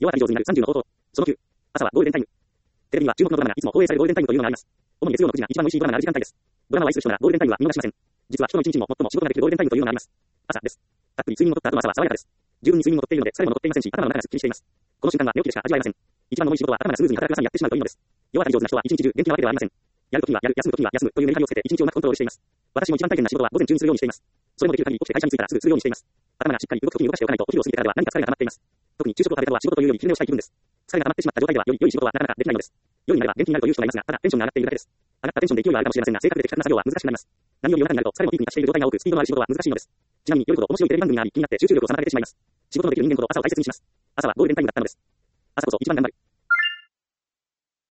世渡り上手になる30の方法。その9。朝はゴールデンタイム。テレビには注目のドラマがいつも放映されるゴールデンタイムというのがあります。主に月曜の9時が一番美味しいドラマがある時間帯です。ドラマを愛する人ならゴールデンタイムは見逃しません。実は人の一日にも最も仕事ができるゴールデンタイムというのがあります。朝です。たっぷり睡眠をとった後の朝は爽やかです。十分に睡眠もとっているので疲れも残っていませんし、頭の中がすっきりしています。この瞬間は寝起きでしか味わえません。一番の重い仕事は頭がスムーズに働く朝にやってしまうというのです。世渡り上手な人は一日中元気なわけではありません。やるときはやる、休むときには休むというメリハリをつけて一日をうまくコントロールしています。私も一番大変な仕事は午前中にするようにしています。それもできる限り起きて会社に着いたらすぐするようにしています。頭がしっかり動くときに動かしておかないとお昼を過ぎてからでは何か疲れが溜まっています。特に昼食を食べた後は仕事というより昼寝をしたい気分です。疲れが溜まってしまった状態では良い仕事はなかなかできないのです。夜になれば元気になるという人がいますが、ただテンションが上がっているだけです。上がったテンションで勢いはあるかもしれませんが、正確で的確な作業は難しくなります。何より夜中になると疲れもピークに達している状態が多く、スピードのある仕事は難しいのです。ちなみに夜ほど面白いテレビ番組があり、気になって集中力を妨げてしまいます。仕事のできる人間ほど朝を大切にします。朝はゴールデンタイムだったのです。朝こそ一番頑張る。